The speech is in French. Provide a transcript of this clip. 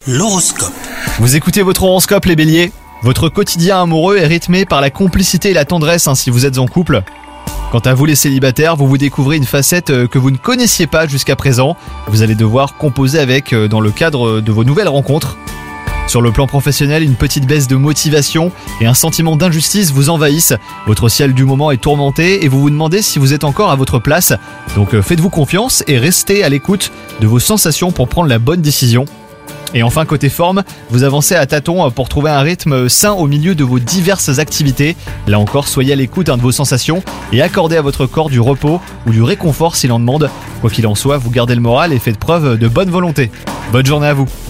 L'horoscope. Vous écoutez votre horoscope les béliers. Votre quotidien amoureux est rythmé par la complicité et la tendresse si vous êtes en couple. Quant à vous les célibataires, vous découvrez une facette que vous ne connaissiez pas jusqu'à présent. Vous allez devoir composer avec dans le cadre de vos nouvelles rencontres. Sur le plan professionnel, une petite baisse de motivation et un sentiment d'injustice vous envahissent. Votre ciel du moment est tourmenté et vous vous demandez si vous êtes encore à votre place. Donc faites-vous confiance et restez à l'écoute de vos sensations pour prendre la bonne décision. Et enfin, côté forme, vous avancez à tâtons pour trouver un rythme sain au milieu de vos diverses activités. Là encore, soyez à l'écoute de vos sensations et accordez à votre corps du repos ou du réconfort s'il en demande. Quoi qu'il en soit, vous gardez le moral et faites preuve de bonne volonté. Bonne journée à vous.